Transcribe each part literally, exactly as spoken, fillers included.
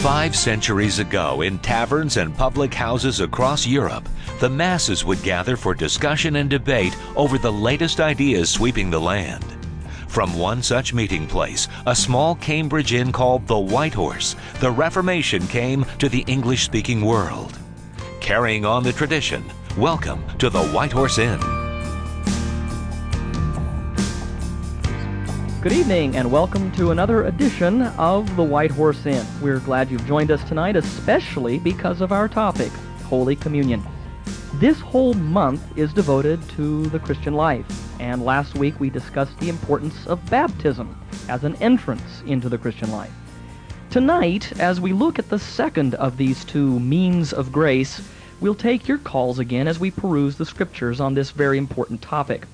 Five centuries ago, in taverns and public houses across Europe, the masses would gather for discussion and debate over the latest ideas sweeping the land. From one such meeting place, a small Cambridge inn called the White Horse, the Reformation came to the English-speaking world. Carrying on the tradition, welcome to the White Horse Inn. Good evening and welcome to another edition of the White Horse Inn. We're glad you've joined us tonight, especially because of our topic, Holy Communion. This whole month is devoted to the Christian life, and last week we discussed the importance of baptism as an entrance into the Christian life. Tonight, as we look at the second of these two means of grace, we'll take your calls again as we peruse the scriptures on this very important topic.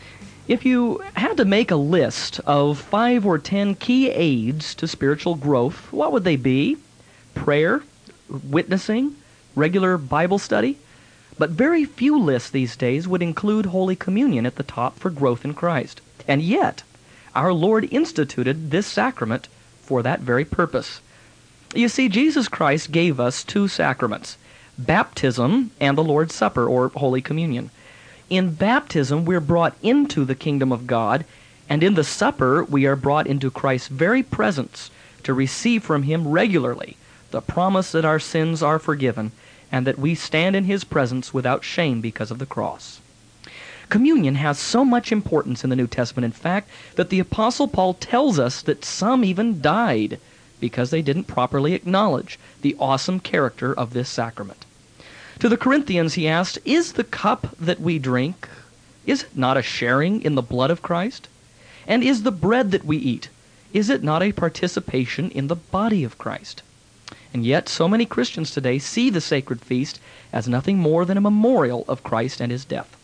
If you had to make a list of five or ten key aids to spiritual growth, what would they be? Prayer, witnessing, regular Bible study? But very few lists these days would include Holy Communion at the top for growth in Christ. And yet, our Lord instituted this sacrament for that very purpose. You see, Jesus Christ gave us two sacraments, baptism and the Lord's Supper, or Holy Communion. In baptism, we're brought into the kingdom of God, and in the supper, we are brought into Christ's very presence to receive from Him regularly the promise that our sins are forgiven and that we stand in His presence without shame because of the cross. Communion has so much importance in the New Testament, in fact, that the Apostle Paul tells us that some even died because they didn't properly acknowledge the awesome character of this sacrament. To the Corinthians he asked, "Is the cup that we drink, is it not a sharing in the blood of Christ? And is the bread that we eat, is it not a participation in the body of Christ?" And yet so many Christians today see the sacred feast as nothing more than a memorial of Christ and His death.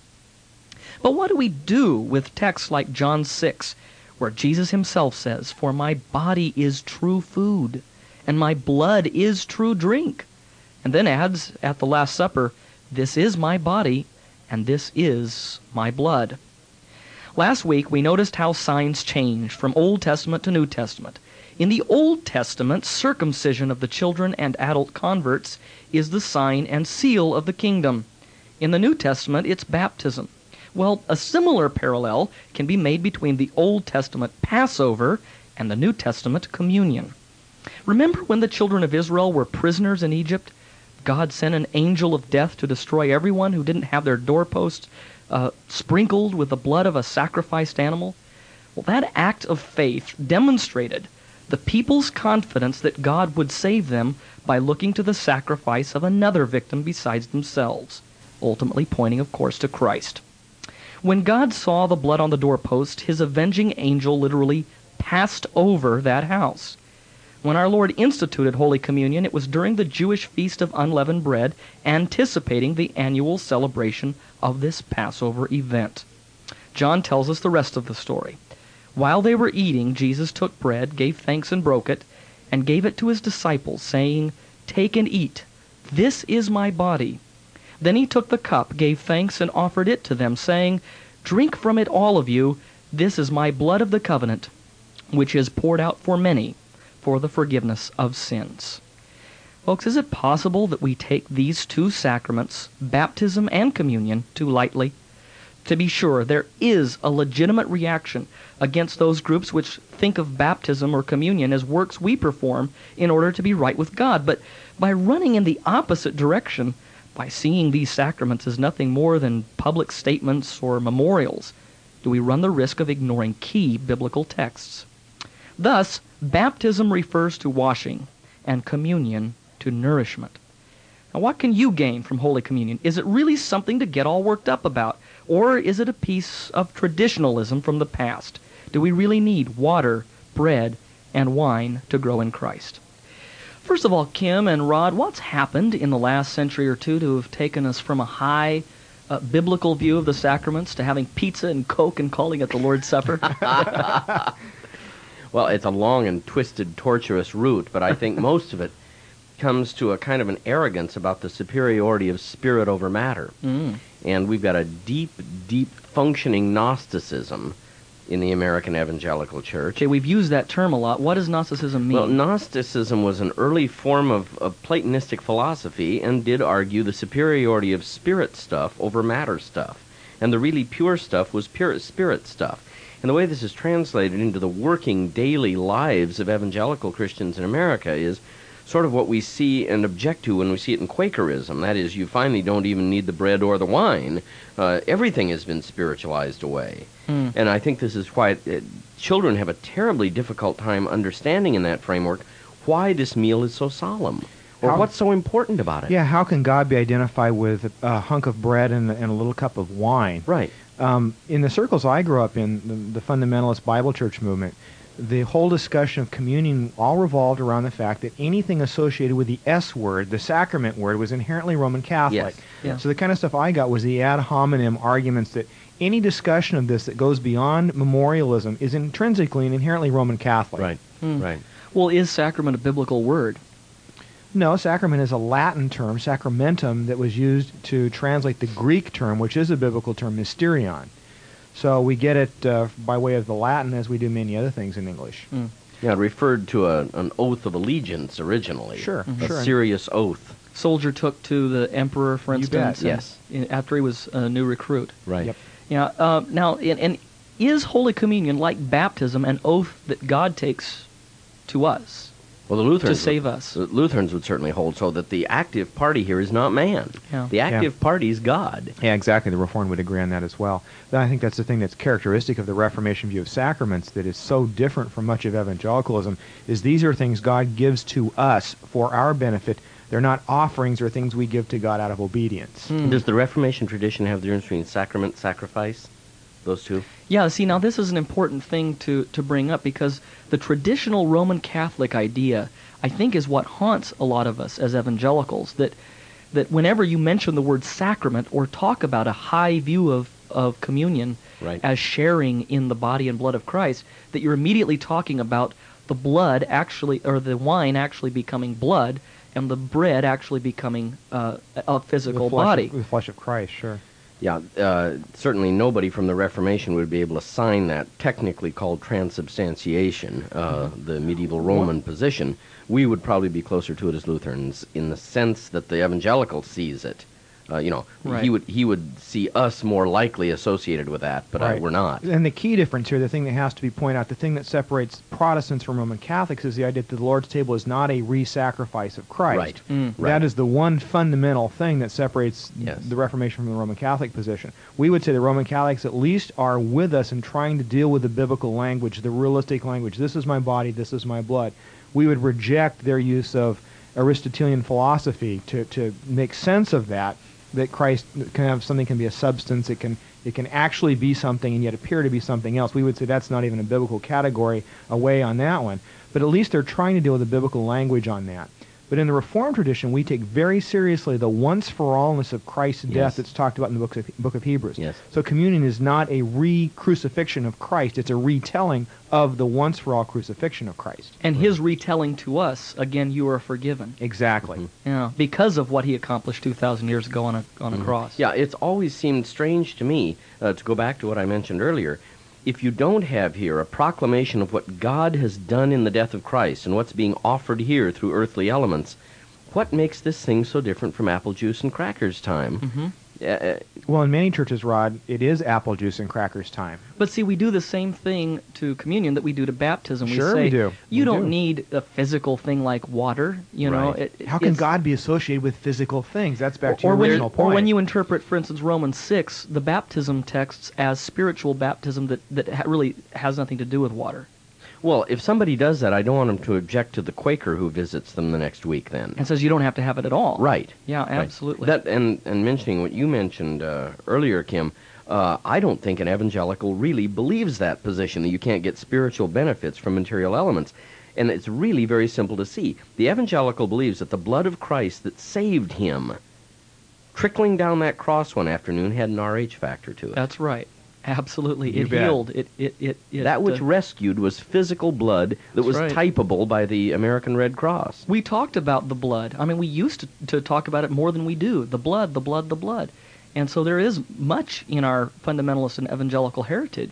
But what do we do with texts like John six, where Jesus Himself says, "For my body is true food, and my blood is true drink," and then adds at the Last Supper, "This is my body, and this is my blood." Last week we noticed how signs changed from Old Testament to New Testament. In the Old Testament, circumcision of the children and adult converts is the sign and seal of the kingdom. In the New Testament, it's baptism. Well, a similar parallel can be made between the Old Testament Passover and the New Testament communion. Remember when the children of Israel were prisoners in Egypt? God sent an angel of death to destroy everyone who didn't have their doorposts uh, sprinkled with the blood of a sacrificed animal. Well, that act of faith demonstrated the people's confidence that God would save them by looking to the sacrifice of another victim besides themselves, ultimately pointing, of course, to Christ. When God saw the blood on the doorpost, His avenging angel literally passed over that house. When our Lord instituted Holy Communion, it was during the Jewish Feast of Unleavened Bread, anticipating the annual celebration of this Passover event. John tells us the rest of the story. While they were eating, Jesus took bread, gave thanks and broke it, and gave it to His disciples, saying, "Take and eat. This is my body." Then He took the cup, gave thanks, and offered it to them, saying, "Drink from it, all of you. This is my blood of the covenant, which is poured out for many for the forgiveness of sins." Folks, is it possible that we take these two sacraments, baptism and communion, too lightly? To be sure, there is a legitimate reaction against those groups which think of baptism or communion as works we perform in order to be right with God. But by running in the opposite direction, by seeing these sacraments as nothing more than public statements or memorials, do we run the risk of ignoring key biblical texts. Thus, baptism refers to washing, and communion to nourishment. Now, what can you gain from Holy Communion? Is it really something to get all worked up about? Or is it a piece of traditionalism from the past? Do we really need water, bread, and wine to grow in Christ? First of all, Kim and Rod, what's happened in the last century or two to have taken us from a high uh, biblical view of the sacraments to having pizza and Coke and calling it the Lord's Supper? Well, it's a long and twisted, tortuous route, but I think most of it comes to a kind of an arrogance about the superiority of spirit over matter. Mm. And we've got a deep, deep functioning Gnosticism in the American Evangelical Church. Okay, we've used that term a lot. What does Gnosticism mean? Well, Gnosticism was an early form of, of Platonistic philosophy and did argue the superiority of spirit stuff over matter stuff. And the really pure stuff was pure spirit stuff. And the way this is translated into the working daily lives of evangelical Christians in America is sort of what we see and object to when we see it in Quakerism. That is, you finally don't even need the bread or the wine. Uh, everything has been spiritualized away. Mm. And I think this is why it, children have a terribly difficult time understanding in that framework why this meal is so solemn, or how, what's so important about it. Yeah, how can God be identified with a hunk of bread and, and a little cup of wine? Right. Um, in the circles I grew up in, the, the fundamentalist Bible church movement, the whole discussion of communion all revolved around the fact that anything associated with the S word, the sacrament word, was inherently Roman Catholic. Yes. Yeah. So the kind of stuff I got was the ad hominem arguments that any discussion of this that goes beyond memorialism is intrinsically and inherently Roman Catholic. Right, hmm. right. Well, is sacrament a biblical word? No, sacrament is a Latin term, sacramentum, that was used to translate the Greek term, which is a biblical term, mysterion. So we get it uh, by way of the Latin, as we do many other things in English. Mm. Yeah, it referred to a, an oath of allegiance originally. Sure, mm-hmm. sure. A serious oath. Soldier took to the emperor, for You instance, bet. Yes. in- after he was a new recruit. Right. Yep. Yeah. Uh, now, and, and is Holy Communion, like baptism, an oath that God takes to us Well, the Lutherans to save would, us? The Lutherans would certainly hold so that the active party here is not man. Yeah. The active Yeah. party is God. Yeah, exactly. The Reformed would agree on that as well. I think that's the thing that's characteristic of the Reformation view of sacraments that is so different from much of evangelicalism, is these are things God gives to us for our benefit. They're not offerings or things we give to God out of obedience. Hmm. Does the Reformation tradition have the difference between sacrament, sacrifice? Those two? Yeah, see, now this is an important thing to, to bring up because the traditional Roman Catholic idea, I think, is what haunts a lot of us as evangelicals, that that whenever you mention the word sacrament or talk about a high view of, of communion Right. as sharing in the body and blood of Christ, that you're immediately talking about the blood actually, or the wine actually becoming blood, and the bread actually becoming uh, a physical The flesh body. Of, the flesh of Christ, sure. Yeah, uh, certainly nobody from the Reformation would be able to sign that, technically called transubstantiation, uh, Mm-hmm. the medieval Roman position. We would probably be closer to it as Lutherans in the sense that the evangelical sees it. Uh, you know, Right. he would he would see us more likely associated with that, but uh, Right. we're not. And the key difference here, the thing that has to be pointed out, the thing that separates Protestants from Roman Catholics is the idea that the Lord's table is not a re-sacrifice of Christ. Right. Mm. Right. That is the one fundamental thing that separates Yes. the Reformation from the Roman Catholic position. We would say the Roman Catholics at least are with us in trying to deal with the biblical language, the realistic language. This is my body, this is my blood. We would reject their use of Aristotelian philosophy to, to make sense of that, that Christ can have something can be a substance, it can it can actually be something and yet appear to be something else. We would say that's not even a biblical category away on that one. But at least they're trying to deal with the biblical language on that. But in the Reformed tradition, we take very seriously the once-for-allness of Christ's Yes. death that's talked about in the book of, book of Hebrews. Yes. So communion is not a re-crucifixion of Christ. It's a retelling of the once-for-all crucifixion of Christ. And his retelling to us, again, you are forgiven. Exactly. Mm-hmm. Yeah, because of what he accomplished two thousand years ago on a on a cross. Yeah, it's always seemed strange to me, uh, to go back to what I mentioned earlier, if you don't have here a proclamation of what God has done in the death of Christ and what's being offered here through earthly elements, what makes this thing so different from apple juice and crackers time? Mm-hmm. Uh, Well, in many churches, Rod, it is apple juice and crackers time. But see, we do the same thing to communion that we do to baptism. Sure we say, we do. You We don't do. need a physical thing like water. You know, Right. it, it- How can it's- God be associated with physical things? That's back to or your when, original point. or when you interpret, for instance, Romans six, the baptism texts as spiritual baptism that, that ha- really has nothing to do with water. well, if somebody does that, I don't want them to object to the Quaker who visits them the next week then. And says you don't have to have it at all. Right. Yeah, Right. absolutely. That and, and mentioning what you mentioned uh, earlier, Kim, uh, I don't think an evangelical really believes that position, that you can't get spiritual benefits from material elements. And it's really very simple to see. The evangelical believes that the blood of Christ that saved him, trickling down that cross one afternoon, had an R H factor to it. That's right. Absolutely. You it bet. healed. It, it, it, it, that which uh, rescued was physical blood that That's was right. typable by the American Red Cross. We talked about the blood. I mean, we used to, to talk about it more than we do. The blood, the blood, the blood. And so there is much in our fundamentalist and evangelical heritage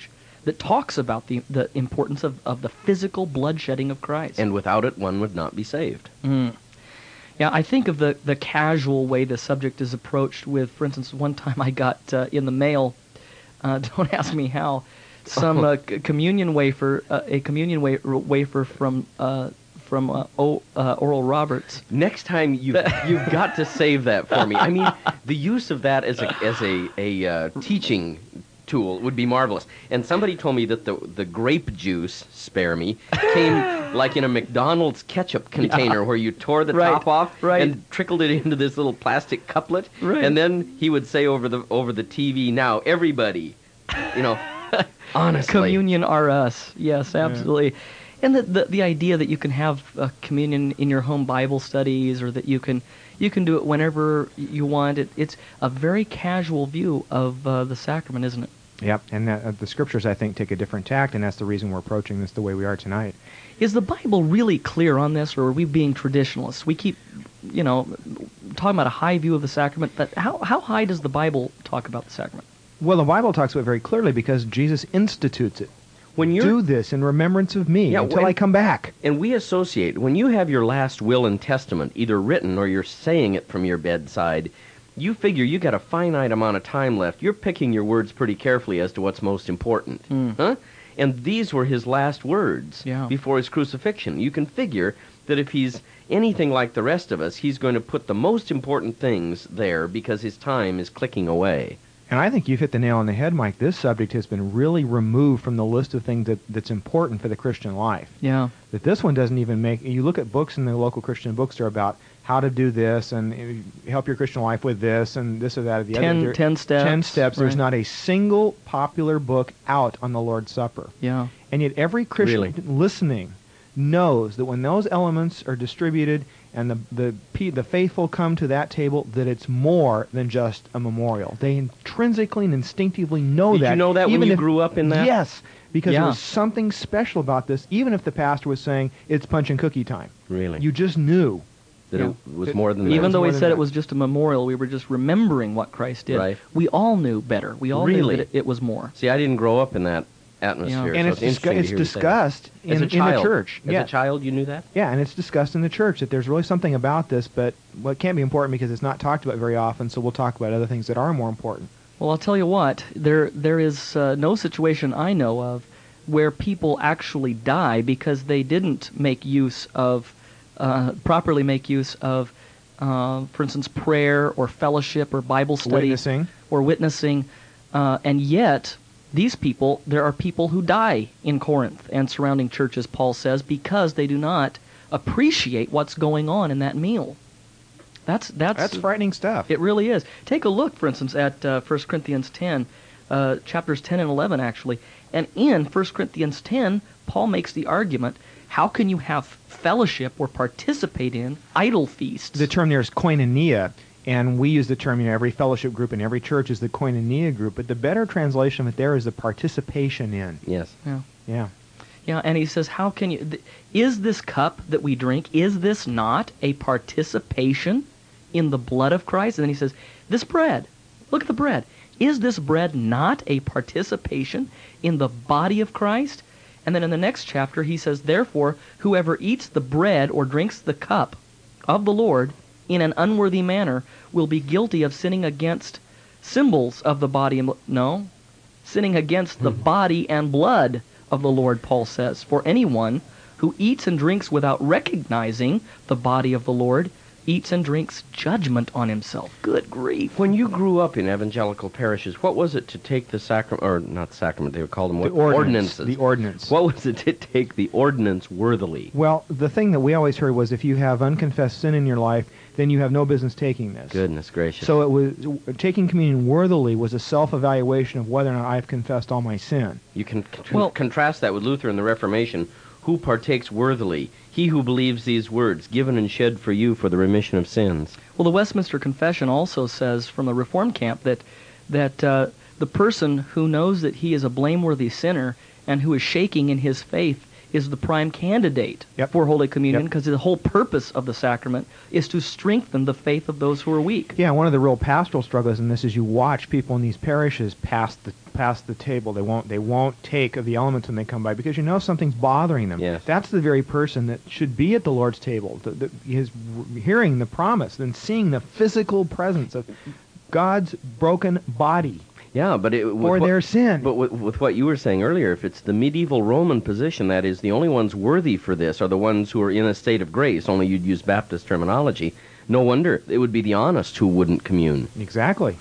that talks about the the importance of, of the physical bloodshedding of Christ. And without it, one would not be saved. Mm. Yeah, I think of the, the casual way the subject is approached with, for instance, one time I got uh, in the mail, uh, don't ask me how, some uh, c- communion wafer, uh, a communion wa- wafer from uh, from uh, o- uh, Oral Roberts. Next time you've, you've got to save that for me. I mean, the use of that as a as a, a uh, teaching tool would be marvelous. And somebody told me that the the grape juice, spare me, came like in a McDonald's ketchup container, yeah, where you tore the right, top off, right, and trickled it into this little plastic couplet. Right. And then he would say over the over the T V, "Now everybody, you know, honestly, communion R Us." Yes, absolutely. Yeah. And the, the the idea that you can have uh, communion in your home Bible studies, or that you can you can do it whenever you want. It, it's a very casual view of uh, the sacrament, isn't it? Yep, and that, uh, the Scriptures, I think, take a different tact, and that's the reason we're approaching this the way we are tonight. Is the Bible really clear on this, or are we being traditionalists? We keep, you know, talking about a high view of the sacrament, but how, how high does the Bible talk about the sacrament? Well, the Bible talks about it very clearly because Jesus institutes it. When you do this in remembrance of me, yeah, until when, I come back. And we associate, when you have your last will and testament, either written or you're saying it from your bedside, you figure you got a finite amount of time left. You're picking your words pretty carefully as to what's most important. Mm. Huh? And these were his last words, yeah, before his crucifixion. You can figure that if he's anything like the rest of us, he's going to put the most important things there because his time is clicking away. And I think you've hit the nail on the head, Mike. This subject has been really removed from the list of things that, that's important for the Christian life. Yeah. That this one doesn't even make... You look at books in the local Christian bookstore about how to do this and help your Christian life with this and this or that or the ten, other. Ten steps. Ten steps. Right. There's not a single popular book out on the Lord's Supper. Yeah. And yet every Christian really? listening knows that when those elements are distributed and the, the the faithful come to that table, that it's more than just a memorial. They intrinsically and instinctively know Did that. Did you know that even when you if, grew up in that? Yes, because yeah. there was something special about this, even if the pastor was saying, it's punch and cookie time. Really? You just knew. That yeah. it was more than that. Even though he than said that. it was just a memorial, we were just remembering what Christ did. Right. We all knew better. We all really? knew that it, it was more. See, I didn't grow up in that atmosphere. Yeah. And so it's, it's, discu- it's discussed in, As a in child. the church. As yeah. a child, you knew that? Yeah, and it's discussed in the church that there's really something about this, but well, it can't be important because it's not talked about very often, so we'll talk about other things that are more important. Well, I'll tell you what, there there is uh, no situation I know of where people actually die because they didn't make use of, uh, properly make use of, uh, for instance, prayer or fellowship or Bible study. Witnessing. Or witnessing, uh, and yet these people, there are people who die in Corinth and surrounding churches, Paul says, because they do not appreciate what's going on in that meal. That's that's That's frightening stuff. It really is. Take a look, for instance, at uh, First Corinthians ten, uh, chapters ten and eleven, actually. And in First Corinthians ten, Paul makes the argument, how can you have fellowship or participate in idol feasts? The term there is koinonia, and we use the term, you know, every fellowship group in every church is the koinonia group, but the better translation of it there is the participation in. Yes. Yeah. Yeah. Yeah, and he says, how can you... Th- is this cup that we drink, is this not a participation in the blood of Christ? And then he says, this bread, look at the bread. Is this bread not a participation in the body of Christ? And then in the next chapter, he says, therefore, whoever eats the bread or drinks the cup of the Lord in an unworthy manner will be guilty of sinning against symbols of the body and... No, sinning against the body and blood of the Lord, Paul says. For anyone who eats and drinks without recognizing the body of the Lord eats and drinks judgment on himself. Good grief. When you grew up in evangelical parishes, what was it to take the sacrament, or not sacrament, they would call them what? The ordinance. Ordinances. The ordinance. What was it to take the ordinance worthily? Well, the thing that we always heard was if you have unconfessed sin in your life, then you have no business taking this. Goodness gracious. So it was taking communion worthily was a self-evaluation of whether or not I've confessed all my sin. You can con- Well- contrast that with Luther and the Reformation. Who partakes worthily? He who believes these words, given and shed for you for the remission of sins. Well, the Westminster Confession also says from the Reformed camp that that uh, the person who knows that he is a blameworthy sinner and who is shaking in his faith is the prime candidate Yep. for Holy Communion, Yep. because the whole purpose of the sacrament is to strengthen the faith of those who are weak. Yeah, one of the real pastoral struggles in this is you watch people in these parishes pass the pass the table. They won't they won't take of the elements when they come by because you know something's bothering them. Yes. That's the very person that should be at the Lord's table. The, the, his hearing the promise and seeing the physical presence of God's broken body Yeah, but it, with for what- their sin. But with, with what you were saying earlier, if it's the medieval Roman position, that is, the only ones worthy for this are the ones who are in a state of grace, only you'd use Baptist terminology, no wonder it would be the honest who wouldn't commune. Exactly.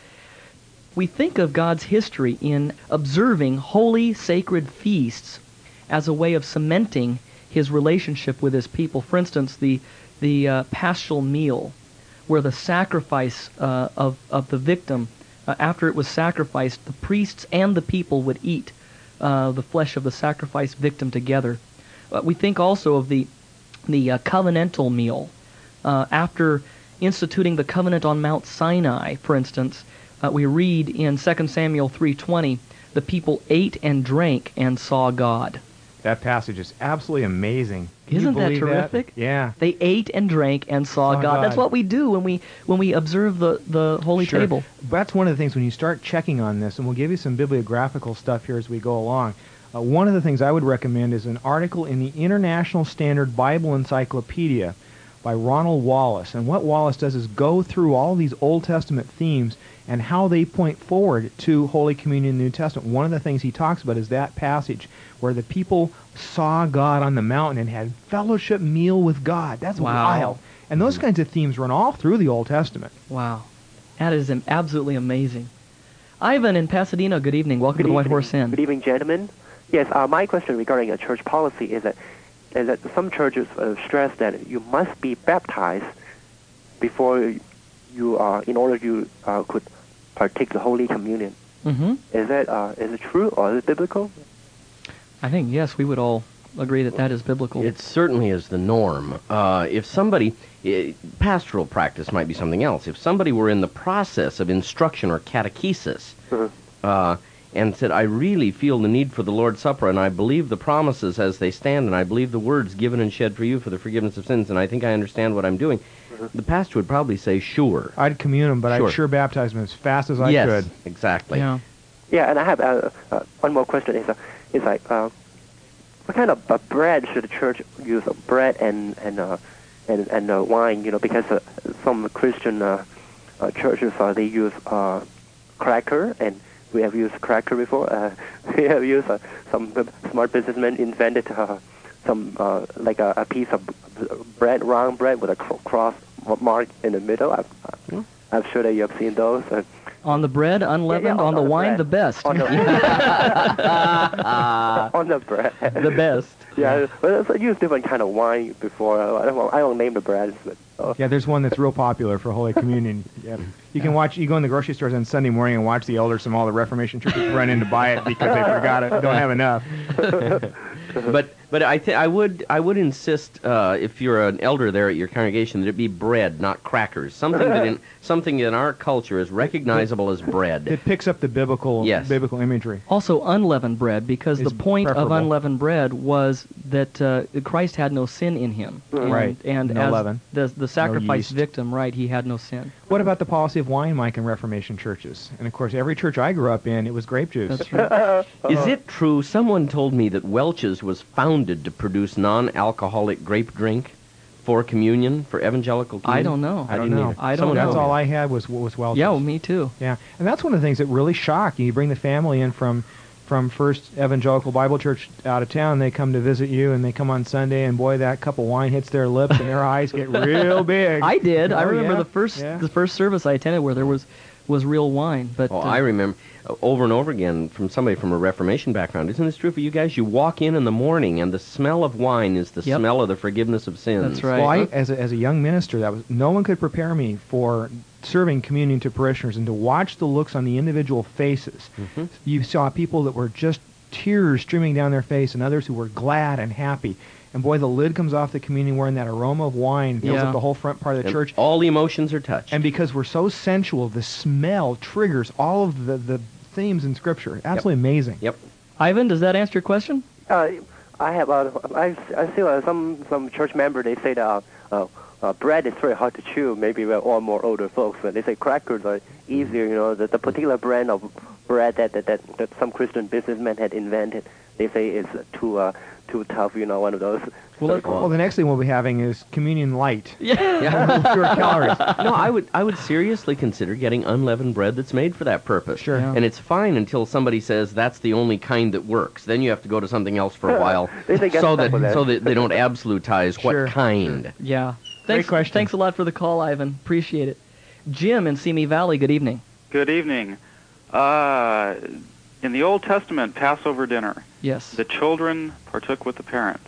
We think of God's history in observing holy, sacred feasts as a way of cementing his relationship with his people. For instance, the the uh, paschal meal, where the sacrifice uh, of, of the victim, uh, after it was sacrificed, the priests and the people would eat uh, the flesh of the sacrificed victim together. Uh, we think also of the, the uh, covenantal meal. Uh, after instituting the covenant on Mount Sinai, for instance, uh, we read in Second Samuel three twenty, the people ate and drank and saw God. That passage is absolutely amazing. Can you Isn't that believe terrific? Yeah. They ate and drank and saw, Saw God. That's God. what we do when we when we observe the, the holy Sure. table. That's one of the things when you start checking on this, and we'll give you some bibliographical stuff here as we go along. Uh, one of the things I would recommend is an article in the International Standard Bible Encyclopedia by Ronald Wallace. And what Wallace does is go through all these Old Testament themes and how they point forward to Holy Communion in the New Testament. One of the things he talks about is that passage where the people saw God on the mountain and had fellowship meal with God. That's Wow. wild. And those kinds of themes run all through the Old Testament. Wow. That is am- absolutely amazing. Ivan in Pasadena, good evening. Welcome Good to the White evening. Horse Inn. Good evening, gentlemen. Yes, uh, my question regarding a church policy is that is that some churches uh, stress that you must be baptized before you are, in order you uh, could partake the Holy Communion. Mm-hmm. Is that uh, is it true or is it biblical? I think, yes, we would all agree that that is biblical. It certainly is the norm. Uh, if somebody, eh, pastoral practice might be something else. If somebody were in the process of instruction or catechesis, Mhm. uh, and said, I really feel the need for the Lord's Supper, and I believe the promises as they stand, and I believe the words given and shed for you for the forgiveness of sins, and I think I understand what I'm doing, the pastor would probably say, sure. I'd commune them, but Sure. I'd sure baptize them as fast as I yes, could. exactly. Yeah. Yeah, and I have uh, uh, one more question. Is uh, is like uh, what kind of uh, bread should the church use? Uh, bread and and uh, and and uh, wine, you know, because uh, some Christian uh, uh, churches uh, they use uh, cracker, and we have used cracker before. Uh, we have used uh, some b- smart businessmen invented uh, some uh, like a, a piece of b- bread, round bread with a cr- cross mark in the middle. I'm, Hmm. I'm sure that you have seen those. Uh, On the bread, unleavened. on- on the on the wine, bread. the best. on the on the bread. The best. Yeah, but I used different kind of wine before. I don't, I don't name the breads, but oh. Yeah, there's one that's real popular for Holy Communion. Yeah. You can watch. You go in the grocery stores on Sunday morning and watch the elders from all the Reformation churches run in to buy it because they forgot it. Don't have enough. But but I th- I would I would insist uh, if you're an elder there at your congregation that it be bread, not crackers. Something that in something in our culture is recognizable as bread. It picks up the biblical Yes. biblical imagery. Also unleavened bread, because Is the point of preferable. unleavened bread was that uh, Christ had no sin in him. And, Right. And No as leaven. the the sacrifice yeast. victim, right, he had no sin. What about the policy of wine, Mike, in Reformation churches? And of course, every church I grew up in, it was grape juice. That's right. Is it true? Someone told me that Welch's was founded to produce non-alcoholic grape drink for communion, for evangelical communion. I don't know. I don't didn't know. either. I don't Someone know. That's told all me. I had was was Welch's. Yeah, well, me too. Yeah, and that's one of the things that really shock you. You bring the family in from from First Evangelical Bible Church out of town. They come to visit you, and they come on Sunday, and boy, that cup of wine hits their lips, and their eyes get real big. I did. I Oh, remember yeah? the first Yeah. the first service I attended where there was was real wine. But Oh, uh, I remember uh, over and over again from somebody from a Reformation background. Isn't this true for you guys? You walk in in the morning, and the smell of wine is the Yep. smell of the forgiveness of sins. That's right. Well, I, as a, as a young minister, that was no one could prepare me for serving communion to parishioners, and to watch the looks on the individual faces. Mm-hmm. You saw people that were just tears streaming down their face, and others who were glad and happy. And boy, the lid comes off the communion where that aroma of wine fills Yeah. up the whole front part of the And church. all the emotions are touched. And because we're so sensual, the smell triggers all of the, the themes in Scripture. Absolutely amazing. Yep. Ivan, does that answer your question? Uh, I have uh, I I see uh, some some church member they say that uh, uh, uh, bread is very hard to chew. Maybe we're all more older folks, but they say crackers are easier. You know, the, the particular brand of bread that that, that that some Christian businessmen had invented, they say is too uh, too tough. You know, one of those. Well, let- well, the next thing we'll be having is communion light. Yeah. Fewer calories. No, I would I would seriously consider getting unleavened bread that's made for that purpose. Sure. Yeah. And it's fine until somebody says that's the only kind that works. Then you have to go to something else for a while, They say get so stuck that with that. so that they don't absolutize Sure. what kind. Yeah. Great Thanks, question. Thanks a lot for the call, Ivan. Appreciate it. Jim in Simi Valley, good evening. Good evening. Uh, in the Old Testament Passover dinner, Yes. the children partook with the parents.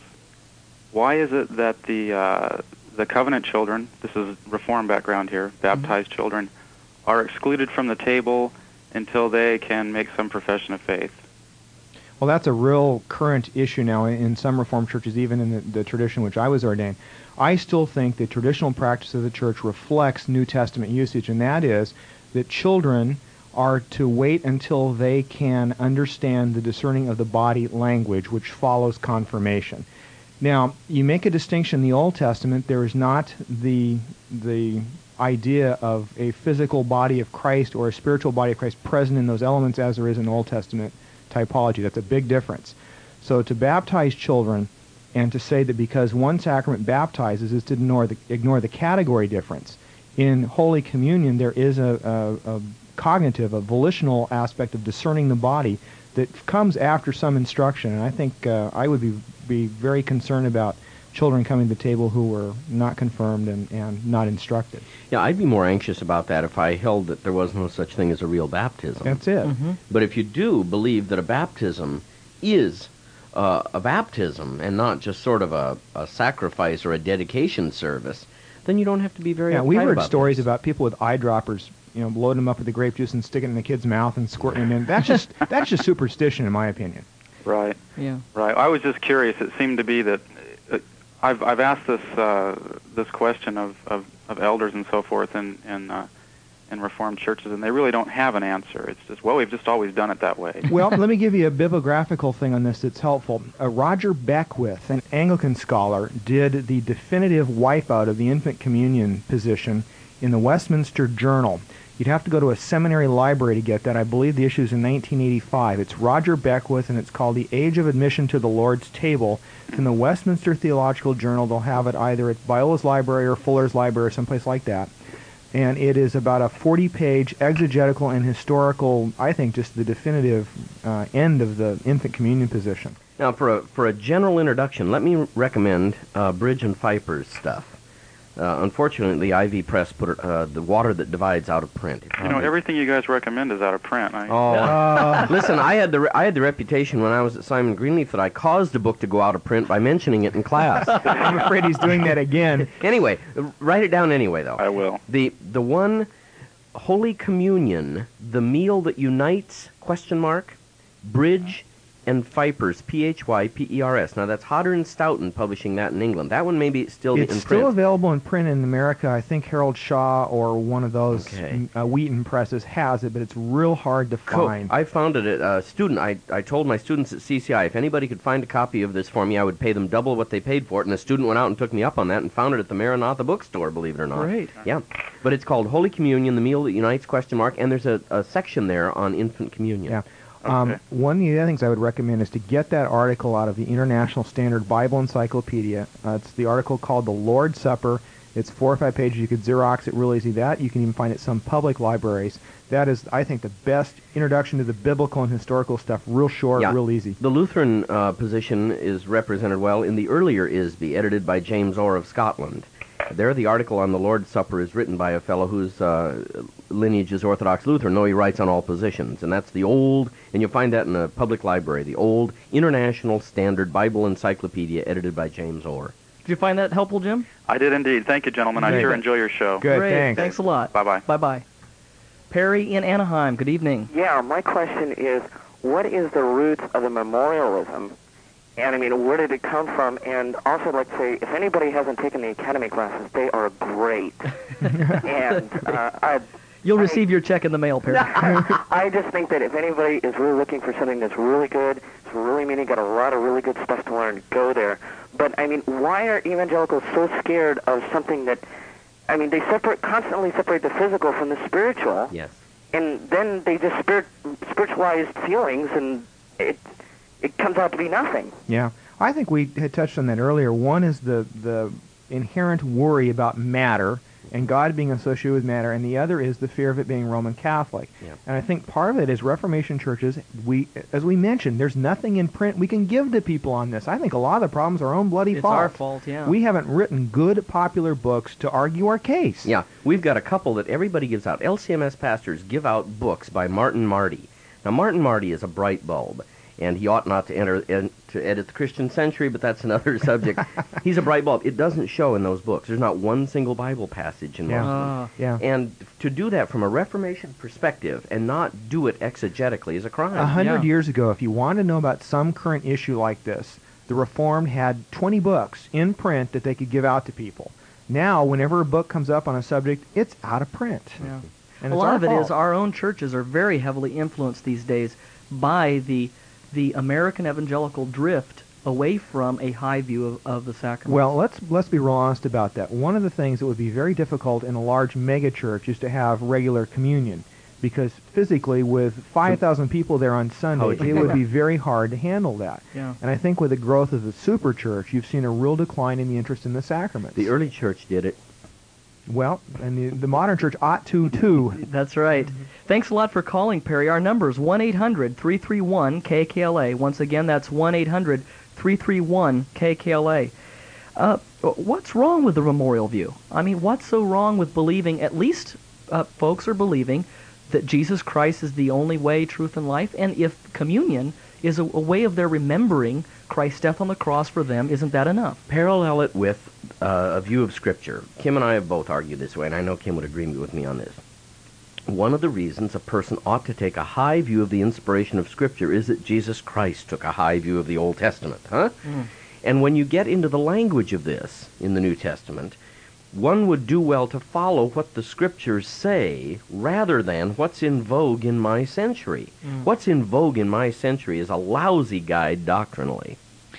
Why is it that the uh, the covenant children, this is Reform background here, baptized children, are excluded from the table until they can make some profession of faith? Well, that's a real current issue now in, in some Reformed churches, even in the, the tradition which I was ordained. I still think the traditional practice of the church reflects New Testament usage, and that is that children are to wait until they can understand the discerning of the body language, which follows confirmation. Now, you make a distinction in the Old Testament. There is not the the idea of a physical body of Christ or a spiritual body of Christ present in those elements as there is in Old Testament typology. That's a big difference. So to baptize children and to say that because one sacrament baptizes is to ignore the, ignore the category difference. In Holy Communion, there is a, a, a cognitive, a volitional aspect of discerning the body that comes after some instruction. And I think uh, I would be, be very concerned about children coming to the table who were not confirmed and, and not instructed. Yeah, I'd be more anxious about that if I held that there was no such thing as a real baptism. That's it. Mm-hmm. But if you do believe that a baptism is uh, a baptism and not just sort of a, a sacrifice or a dedication service, then you don't have to be very Yeah, uptight we've heard about stories this. about people with eyedroppers, you know, loading them up with the grape juice and sticking it in the kid's mouth and squirting them in. That's just that's just superstition, in my opinion. Right. Yeah. Right. I was just curious. It seemed to be that uh, I've I've asked this uh, this question of, of, of elders and so forth in in, uh, in Reformed churches, and they really don't have an answer. It's just, well, we've just always done it that way. Well, let me give you a bibliographical thing on this that's helpful. Uh, Roger Beckwith, an Anglican scholar, did the definitive wipeout of the infant communion position in the Westminster Journal. You'd have to go to a seminary library to get that. I believe the issue is in nineteen eighty-five. It's Roger Beckwith, and it's called The Age of Admission to the Lord's Table. It's in the Westminster Theological Journal. They'll have it either at Biola's Library or Fuller's Library or someplace like that. And it is about a forty-page exegetical and historical, I think, just the definitive uh, end of the infant communion position. Now, for a for a general introduction, let me recommend uh, Bridge and Pfeiffer's stuff. Uh, unfortunately, the I V Press put it, uh, The Water That Divides out of print. It You know, probably- everything you guys recommend is out of print. I, Oh, Uh, listen, I had the re- I had the reputation when I was at Simon Greenleaf that I caused a book to go out of print by mentioning it in class. I'm afraid he's doing that again. Anyway, write it down anyway, though. I will. The the one Holy Communion, the meal that unites, question mark, Bridge and Pfeiffer's, P H Y P E R S. Now, that's Hodder and Stoughton publishing that in England. That one may be still It's in still print. available in print in America. I think Harold Shaw or one of those Okay. uh, Wheaton presses has it, but it's real hard to Co- find. I found it at a student. I, I told my students at C C I if anybody could find a copy of this for me, I would pay them double what they paid for it. And a student went out and took me up on that and found it at the Maranatha bookstore, believe it or not. Great. Yeah. But it's called Holy Communion, the meal that unites, question mark, and there's a, a section there on infant communion. Yeah. Um, Okay. One of the other things I would recommend is to get that article out of the International Standard Bible Encyclopedia. Uh, it's the article called The Lord's Supper. It's four or five pages. You could Xerox it real easy. That you can even find at some public libraries. That is, I think, the best introduction to the biblical and historical stuff. Real short, Yeah. real easy. The Lutheran uh, position is represented well in the earlier I S B, edited by James Orr of Scotland. There, the article on the Lord's Supper is written by a fellow whose uh, lineage is Orthodox Lutheran. No, he writes on all positions. And that's the old, and you'll find that in a public library, the old International Standard Bible Encyclopedia, edited by James Orr. Did you find that helpful, Jim? I did indeed. Thank you, gentlemen. I Great. sure enjoy your show. Good, Great. thanks. Thanks a lot. Bye-bye. Bye-bye. Perry in Anaheim, good evening. Yeah, my question is, what is the roots of the memorialism? And I mean, where did it come from? And also, let's say, if anybody hasn't taken the academy classes, they are great. and uh, I, You'll receive your check in the mail, Perry. I just think that if anybody is really looking for something that's really good, it's really meaning, got a lot of really good stuff to learn, go there. But, I mean, why are evangelicals so scared of something that, I mean, they separate, constantly separate the physical from the spiritual. Yes. And then they just spirit, spiritualize feelings, and it it comes out to be nothing. Yeah. I think we had touched on that earlier. One is the, the inherent worry about matter and God being associated with matter, and the other is the fear of it being Roman Catholic. Yeah. And I think part of it is Reformation churches, we, as we mentioned, there's nothing in print we can give to people on this. I think a lot of the problems are our own bloody It's fault. our fault, yeah. We haven't written good, popular books to argue our case. Yeah, we've got a couple that everybody gives out. L C M S pastors give out books by Martin Marty. Now, Martin Marty is a bright bulb, and he ought not to enter in, to edit the Christian Century, but that's another subject. He's a bright bulb. It doesn't show in those books. There's not one single Bible passage in Yeah. most of Ah. them. Yeah. And to do that from a Reformation perspective and not do it exegetically is a crime. A hundred Yeah. years ago, if you wanted to know about some current issue like this, the Reformed had twenty books in print that they could give out to people. Now, whenever a book comes up on a subject, it's out of print. Yeah. And a it's lot our of it is fault. our own churches are very heavily influenced these days by the the American evangelical drift away from a high view of, of the sacrament. Well, let's let's be real honest about that. One of the things that would be very difficult in a large megachurch is to have regular communion, because physically, with five thousand people there on Sunday, would you it do would that? be very hard to handle that. Yeah. And I think with the growth of the super church, you've seen a real decline in the interest in the sacraments. The early church did it. Well, and the, the modern church ought to, too. That's right. Thanks a lot for calling, Perry. Our number is one eight hundred three three one K K L A. Once again, that's one eight hundred three three one K K L A. Uh, what's wrong with the memorial view? I mean, what's so wrong with believing, at least uh, folks are believing, that Jesus Christ is the only way, truth, and life? And if communion is a, a way of their remembering Christ's death on the cross for them, isn't that enough? Parallel it with uh, a view of Scripture. Kim and I have both argued this way, and I know Kim would agree with me on this. One of the reasons a person ought to take a high view of the inspiration of Scripture is that Jesus Christ took a high view of the Old Testament, huh? Mm. And when you get into the language of this in the New Testament, one would do well to follow what the Scriptures say rather than what's in vogue in my century. Mm. What's in vogue in my century is a lousy guide doctrinally.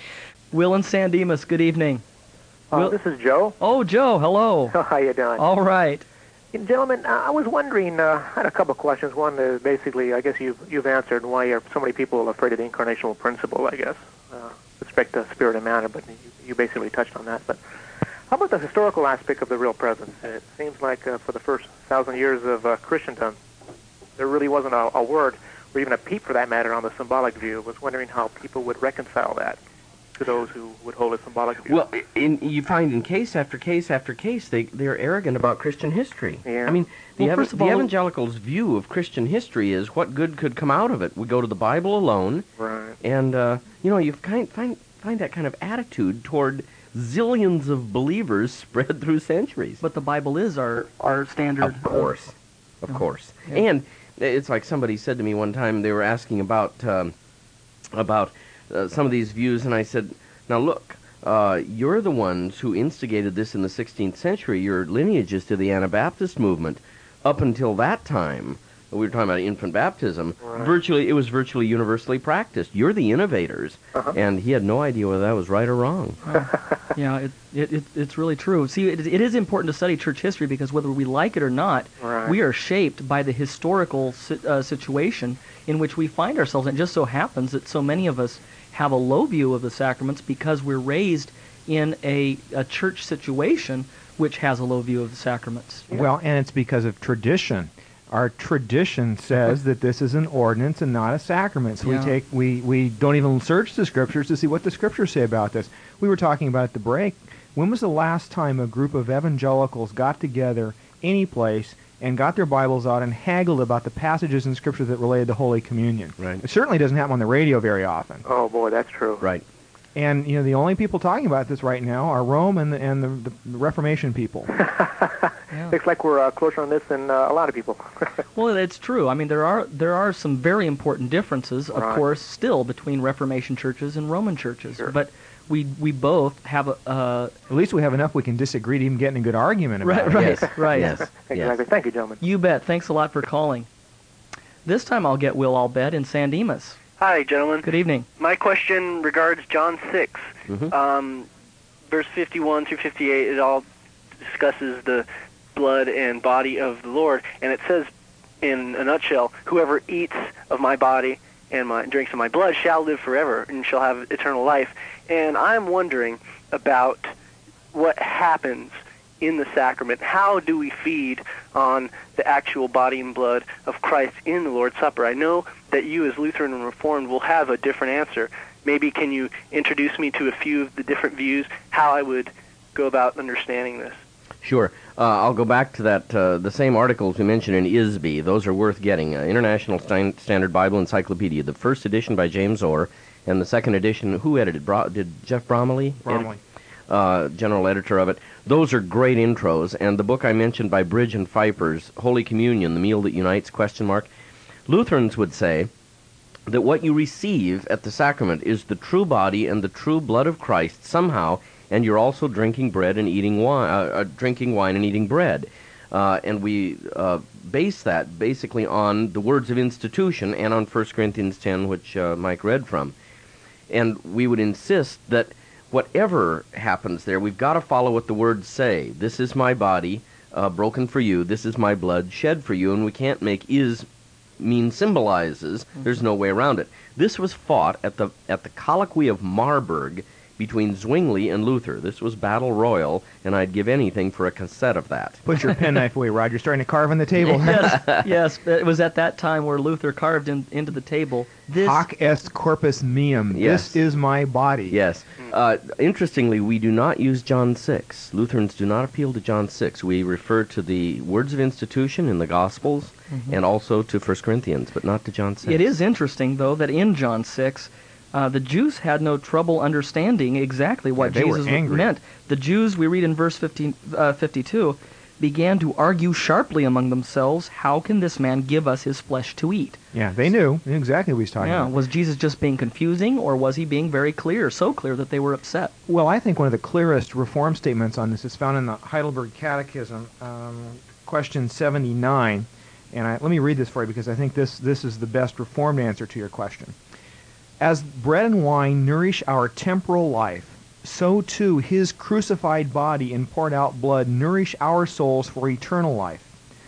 Will and San Dimas, good evening. Uh, Will- this is Joe. Oh, Joe, hello. How you doing? All right. Gentlemen, uh, I was wondering, uh, I had a couple of questions. One is basically, I guess you've, you've answered why are so many people afraid of the incarnational principle, I guess. Uh, respect the spirit and matter, but you, you basically touched on that. But how about the historical aspect of the real presence? It seems like uh, for the first thousand years of uh, Christendom, there really wasn't a, a word, or even a peep for that matter, on the symbolic view. I was wondering how people would reconcile that to those who would hold a symbolic view. Well, in, you find in case after case after case, they, they're arrogant about Christian history. Yeah. I mean, the, Well, ev- first of the all- evangelicals' view of Christian history is what good could come out of it. We go to the Bible alone, Right. and, uh, you know, you kind, find, find that kind of attitude toward zillions of believers spread through centuries. But the Bible is our, our standard. Of course. Of course. And it's like somebody said to me one time, they were asking about um, about uh, some of these views, and I said, now look, uh, you're the ones who instigated this in the sixteenth century. Your lineage is to the Anabaptist movement. Up until that time, we were talking about infant baptism, Right. virtually it was virtually universally practiced. You're the innovators. Uh-huh. And he had no idea whether that was right or wrong. Yeah, it, it, it, it's really true. See, it, it is important to study church history because whether we like it or not, Right. we are shaped by the historical si- uh, situation in which we find ourselves. And it just so happens that so many of us have a low view of the sacraments because we're raised in a, a church situation which has a low view of the sacraments. Well, and it's because of tradition. Our tradition says that this is an ordinance and not a sacrament. So Yeah. we take we, we don't even search the scriptures to see what the scriptures say about this. We were talking about at the break. When was the last time a group of evangelicals got together any place and got their Bibles out and haggled about the passages in Scripture that related to Holy Communion? Right. It certainly doesn't happen on the radio very often. Oh, boy, that's true. Right. And you know, the only people talking about this right now are Rome and the, and the, the Reformation people. Yeah. Looks like we're uh, closer on this than uh, a lot of people. Well, it's true. I mean, there are there are some very important differences, of Right. course, still between Reformation churches and Roman churches. Sure. But we we both have a uh, At least we have enough we can disagree to even get in a good argument about right, it. right, Yes. right. Yes. Exactly. Yes. Thank you, gentlemen. You bet. Thanks a lot for calling. This time I'll get Will Albet in San Dimas. Hi, gentlemen. Good evening. My question regards John six. Mhm. Um, verse fifty-one through fifty-eight, it all discusses the blood and body of the Lord, and it says, in a nutshell, whoever eats of my body and my drinks of my blood shall live forever and shall have eternal life. And I'm wondering about what happens in the sacrament. How do we feed on the actual body and blood of Christ in the Lord's Supper? I know that you as Lutheran and Reformed will have a different answer. Maybe can you introduce me to a few of the different views, how I would go about understanding this? Sure. Uh, I'll go back to that, uh, the same articles we mentioned in I S B. Those are worth getting. Uh, International Stein- Standard Bible Encyclopedia, the first edition by James Orr, and the second edition, who edited? Bro- did Jeff Bromley? Bromley. Uh, general editor of it. Those are great intros, and the book I mentioned by Bridge and Vipers, Holy Communion, The Meal That Unites, question mark. Lutherans would say that what you receive at the sacrament is the true body and the true blood of Christ somehow, and you're also drinking bread and eating wine, uh, uh, drinking wine and eating bread. Uh, and we uh, base that basically on the words of institution and on First Corinthians ten, which uh, Mike read from. And we would insist that whatever happens there, we've got to follow what the words say. This is my body, uh, broken for you. This is my blood, shed for you. And we can't make is mean symbolizes. Mm-hmm. There's no way around it. This was fought at the at the colloquy of Marburg between Zwingli and Luther. This was battle royal, and I'd give anything for a cassette of that. Put your penknife away, Rod. You're starting to carve on the table. Yes, yes. It was at that time where Luther carved in, into the table. This Hoc est corpus meum. Yes. This is my body. Yes. Uh, interestingly, we do not use John six. Lutherans do not appeal to John six. We refer to the words of institution in the Gospels mm-hmm. and also to First Corinthians, but not to John six. It is interesting, though, that in John six, uh, the Jews had no trouble understanding exactly what Yeah, they were Jesus angry. meant. The Jews, we read in verse fifteen, uh, fifty-two, began to argue sharply among themselves, how can this man give us his flesh to eat? Yeah, they knew. They knew exactly what he was talking Yeah, about. was Jesus just being confusing, or was he being very clear, so clear that they were upset? Well, I think one of the clearest reform statements on this is found in the Heidelberg Catechism, um, question seventy-nine. And I, let me read this for you because I think this, this is the best reformed answer to your question. As bread and wine nourish our temporal life, so too his crucified body and poured out blood nourish our souls for eternal life.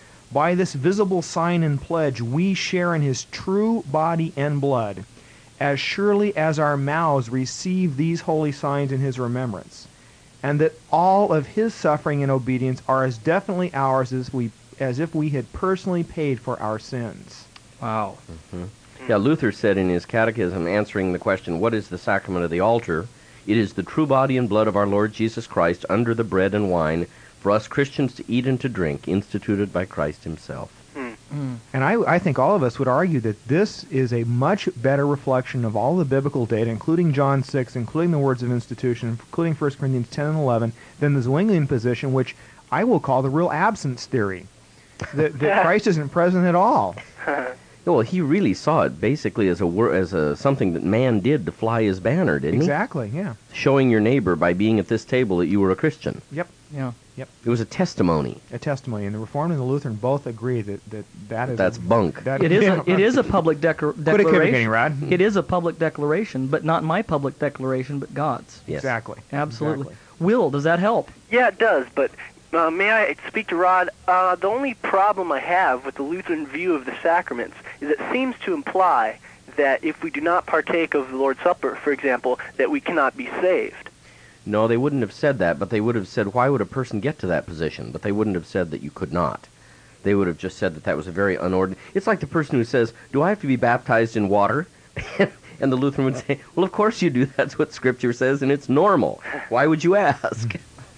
By this visible sign and pledge we share in his true body and blood, as surely as our mouths receive these holy signs in his remembrance, and that all of his suffering and obedience are as definitely ours as we as if we had personally paid for our sins. Wow. Mm-hmm. Yeah, Luther said in his catechism, answering the question, what is the sacrament of the altar? It is the true body and blood of our Lord Jesus Christ under the bread and wine for us Christians to eat and to drink, instituted by Christ himself. Mm. And I, I think all of us would argue that this is a much better reflection of all the biblical data, including John six, including the words of institution, including First Corinthians ten and eleven, than the Zwinglian position, which I will call the real absence theory, that, that Christ isn't present at all. Well, he really saw it basically as a wor- as a something that man did to fly his banner, didn't Exactly, yeah. he? Showing your neighbor by being at this table that you were a Christian. Yep, Yeah. yep. It was a testimony. A testimony, and the Reformed and the Lutheran both agree that that, that is... That's bunk. That, It is yeah. a, it is a public decor- Quit equivocating, declaration. Rod. It is a public declaration, but not my public declaration, but God's. Yes. Exactly. Absolutely. Exactly. Will, does that help? Yeah, it does, but uh, may I speak to Rod? Uh, the only problem I have with the Lutheran view of the sacraments is it seems to imply that if we do not partake of the Lord's Supper, for example, that we cannot be saved. No, they wouldn't have said that, but they would have said, why would a person get to that position? But they wouldn't have said that you could not. They would have just said that that was a very unordinary... It's like the person who says, do I have to be baptized in water? And the Lutheran would say, well, of course you do. That's what Scripture says, and it's normal. Why would you ask?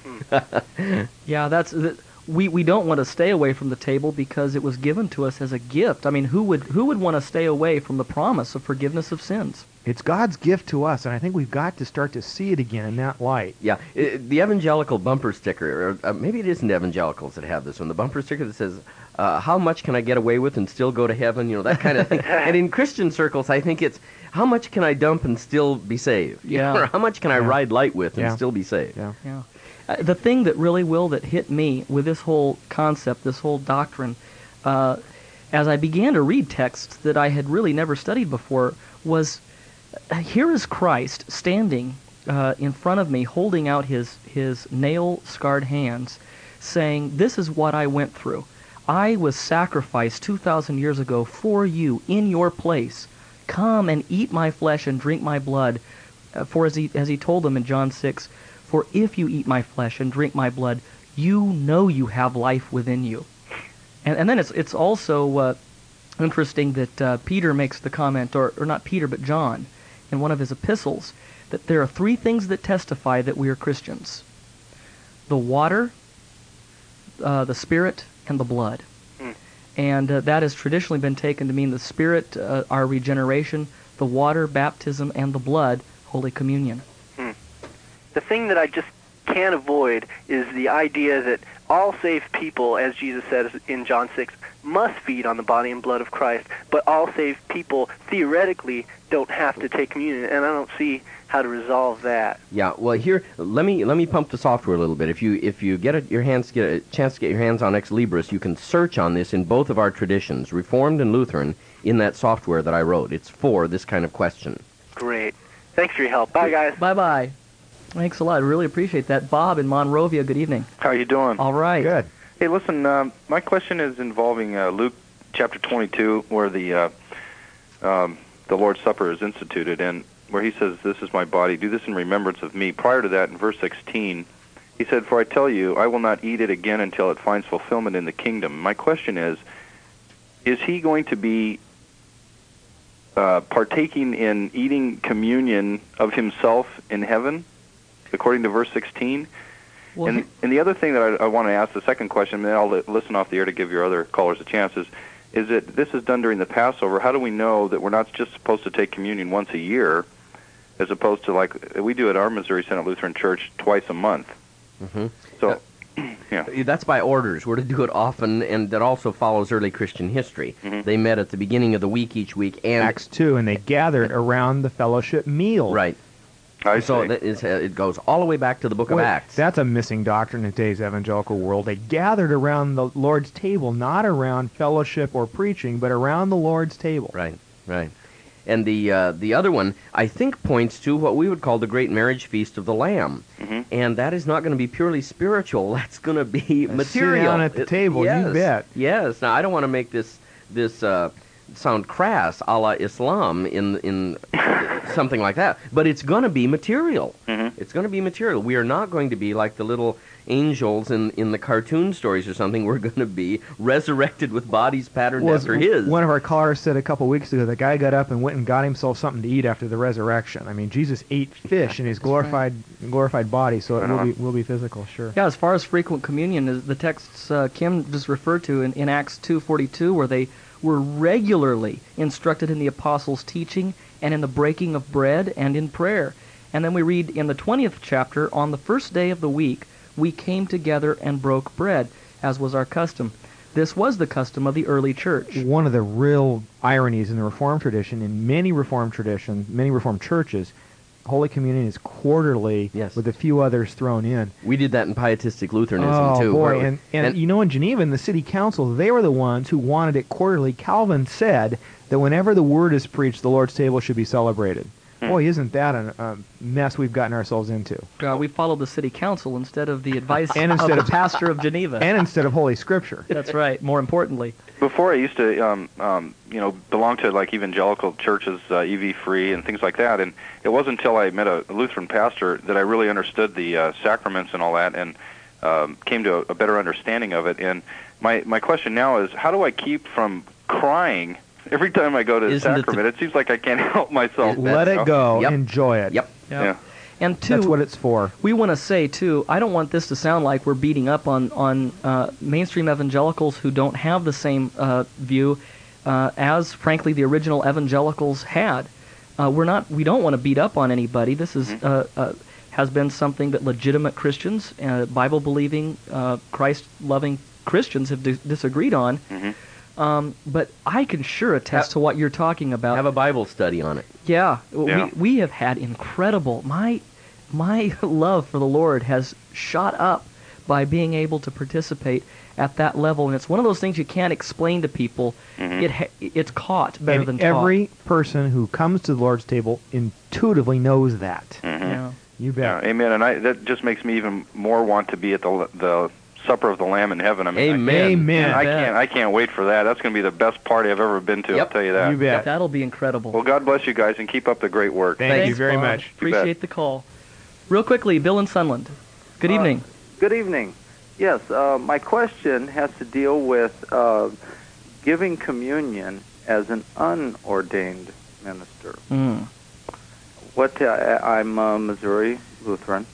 Yeah, that's... That, we, we don't want to stay away from the table because it was given to us as a gift. I mean, who would who would want to stay away from the promise of forgiveness of sins? It's God's gift to us, and I think we've got to start to see it again in that light. Yeah, i the evangelical bumper sticker, or uh, maybe it isn't evangelicals that have this one, the bumper sticker that says, uh, how much can I get away with and still go to heaven? You know, that kind of thing. And in Christian circles, I think it's, how much can I dump and still be saved? Yeah. Or how much can I Yeah. ride light with and Yeah. still be saved? Yeah. Yeah. Uh, the thing that really, Will, that hit me with this whole concept, this whole doctrine, uh, as I began to read texts that I had really never studied before, was uh, here is Christ standing uh, in front of me, holding out his, his nail-scarred hands, saying, this is what I went through. I was sacrificed two thousand years ago for you, in your place. Come and eat my flesh and drink my blood. Uh, for as he, as he told them in John six, for if you eat my flesh and drink my blood, you know you have life within you. And, and then it's it's also uh, interesting that uh, Peter makes the comment, or, or not Peter, but John, in one of his epistles, that there are three things that testify that we are Christians. The water, uh, the Spirit, and the blood. Mm. And uh, that has traditionally been taken to mean the Spirit, uh, our regeneration, the water, baptism, and the blood, Holy Communion. Hmm. The thing that I just can't avoid is the idea that all saved people, as Jesus says in John six, must feed on the body and blood of Christ, but all saved people theoretically don't have to take communion, and I don't see how to resolve that. Yeah, well, here, let me let me pump the software a little bit. If you if you get a, your hands get a chance to get your hands on Ex Libris, you can search on this in both of our traditions, Reformed and Lutheran, in that software that I wrote. It's for this kind of question. Great. Thanks for your help. Bye, guys. Bye-bye. Thanks a lot. I really appreciate that. Bob in Monrovia, good evening. How you doing? All right. Good. Hey, listen, um, my question is involving uh, Luke chapter twenty-two, where the uh, um, the Lord's Supper is instituted, and where he says, this is my body, do this in remembrance of me. Prior to that, in verse sixteen, he said, for I tell you, I will not eat it again until it finds fulfillment in the kingdom. My question is, is he going to be uh, partaking in eating communion of himself in heaven, according to verse sixteen? Well, And, and the other thing that I, I want to ask, the second question, and then I'll li- listen off the air to give your other callers a chance, is, is that this is done during the Passover. How do we know that we're not just supposed to take communion once a year, as opposed to like we do at our Missouri Synod Lutheran Church twice a month? Mm-hmm. So, yeah. That's by orders. We're to do it often, and that also follows early Christian history. Mhm. They met at the beginning of the week each week, and Acts two, and they gathered around the fellowship meal. right. I so see. that is, uh, it goes all the way back to the Book of Wait, Acts. That's a missing doctrine in today's evangelical world. They gathered around the Lord's table, not around fellowship or preaching, but around the Lord's table. Right, right. And the uh, the other one, I think, points to what we would call the great marriage feast of the Lamb. Mhm. And that is not going to be purely spiritual. That's going to be Sit material. down at the It- table, you yes, bet. Yes. Now, I don't want to make this this uh, sound crass, a la Islam, in in something like that. But it's going to be material. Mhm. It's going to be material. We are not going to be like the little angels in, in the cartoon stories or something. We're going to be resurrected with bodies patterned Well, after his. One of our callers said a couple weeks ago the guy got up and went and got himself something to eat after the resurrection. I mean, Jesus ate fish in his glorified glorified body, so it will be will be physical, sure. Yeah, as far as frequent communion, is the texts uh, Kim just referred to in, in Acts two forty-two, where they were regularly instructed in the apostles' teaching and in the breaking of bread and in prayer. And then we read in the twentieth chapter, on the first day of the week, we came together and broke bread, as was our custom. This was the custom of the early church. One of the real ironies in the Reformed tradition, in many Reformed traditions, many Reformed churches, Holy Communion is quarterly, Yes. with a few others thrown in. We did that in Pietistic Lutheranism, Oh too. boy! where- And, and you know, in Geneva, in the city council, they were the ones who wanted it quarterly. Calvin said that whenever the word is preached, the Lord's table should be celebrated. Boy, isn't that a, a mess we've gotten ourselves into? Uh, we followed the city council instead of the advice And of instead the of- pastor of Geneva. And instead of Holy Scripture. That's right, more importantly. Before I used to, um, um, you know, belong to like evangelical churches, uh, E V Free and things like that, and it wasn't until I met a Lutheran pastor that I really understood the uh, sacraments and all that, and um, came to a, a better understanding of it. And my my question now is, how do I keep from crying every time I go to the Isn't it sacrament? It, seems like I can't help myself. Let you it know? go. Yep. Enjoy it. Yep. Yeah. Yeah. And two, That's what it's for. we want to say, too, I don't want this to sound like we're beating up on, on uh, mainstream evangelicals who don't have the same uh, view uh, as, frankly, the original evangelicals had. Uh, we're not, we don't want to beat up on anybody. This is uh, uh, has been something that legitimate Christians, uh, Bible-believing, uh, Christ-loving Christians have dis- disagreed on. Mm-hmm. Um, but I can sure attest have, to what you're talking about. Have a Bible study on it. Yeah, yeah. We, we have had incredible, my, my love for the Lord has shot up by being able to participate at that level, and it's one of those things you can't explain to people. Mm-hmm. It ha- It's caught better and than taught. every person who comes to the Lord's table intuitively knows that. Mm-hmm. Yeah. You bet. Yeah, amen. And I, that just makes me even more want to be at the the supper of the Lamb in heaven. I mean, Amen. I, Amen. I can't. I can't wait for that. That's going to be the best party I've ever been to. Yep. I'll tell you that. You bet. That'll be incredible. Well, God bless you guys and keep up the great work. Thank Thanks, you very Bob. much. Appreciate the call. Real quickly, Bill in Sunland. Good Uh, evening. Good evening. Yes, uh, my question has to deal with uh, giving communion as an unordained minister. Mm. What uh, I'm a Missouri Lutheran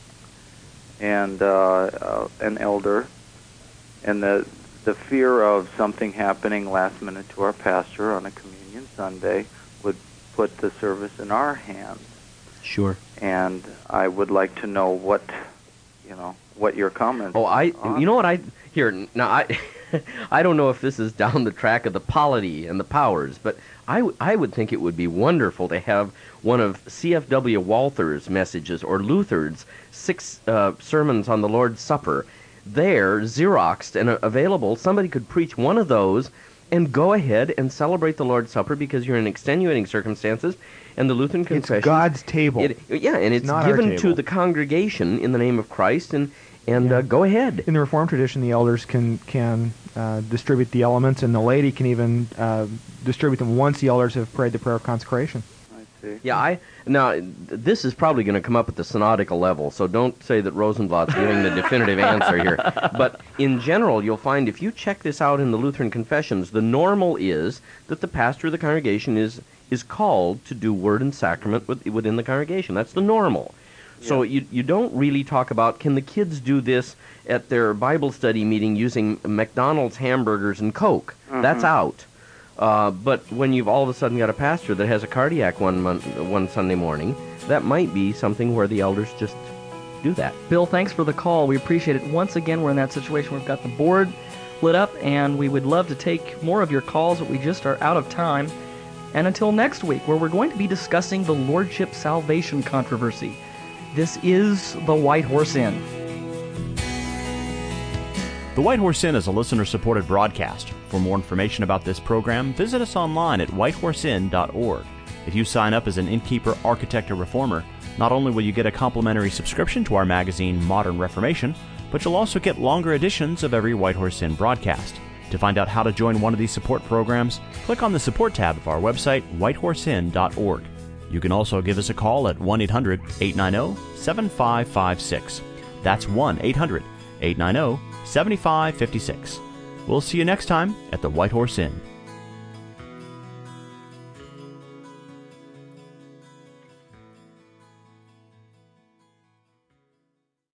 and uh, uh, an elder, and the the fear of something happening last minute to our pastor on a communion Sunday would put the service in our hands. Sure. And I would like to know what, you know, what your comments. Oh, I. on. You know what I here now I. I don't know if this is down the track of the polity and the powers, but I, w- I would think it would be wonderful to have one of C F W Walther's messages or Luther's six uh, sermons on the Lord's Supper there, Xeroxed and uh, available. Somebody could preach one of those and go ahead and celebrate the Lord's Supper because you're in extenuating circumstances, and the Lutheran Confession. It's God's table. It, yeah, and it's, It's not our given to table. the congregation in the name of Christ, and and Yeah. uh, go ahead. In the Reformed tradition, the elders can can uh, distribute the elements, and the laity can even uh, distribute them once the elders have prayed the prayer of consecration. I see. Yeah, I now th- this is probably going to come up at the synodical level, so don't say that Rosenblatt's giving the definitive answer here. But in general, you'll find if you check this out in the Lutheran confessions, the normal is that the pastor of the congregation is is called to do word and sacrament with, within the congregation. That's the normal. So you you don't really talk about, can the kids do this at their Bible study meeting using McDonald's hamburgers and Coke? That's out. Uh, but when you've all of a sudden got a pastor that has a cardiac one mon- one Sunday morning, that might be something where the elders just do that. Bill, thanks for the call. We appreciate it. Once again, we're in that situation. We've got the board lit up, and we would love to take more of your calls, but we just are out of time. And until next week, where we're going to be discussing the Lordship Salvation controversy. This is the White Horse Inn. The White Horse Inn is a listener-supported broadcast. For more information about this program, visit us online at white horse inn dot org. If you sign up as an innkeeper, architect, or reformer, not only will you get a complimentary subscription to our magazine, Modern Reformation, but you'll also get longer editions of every White Horse Inn broadcast. To find out how to join one of these support programs, click on the Support tab of our website, white horse inn dot org. You can also give us a call at one eight hundred eight nine zero seven five five six. That's one eight hundred eight nine zero seven five five six. We'll see you next time at the White Horse Inn.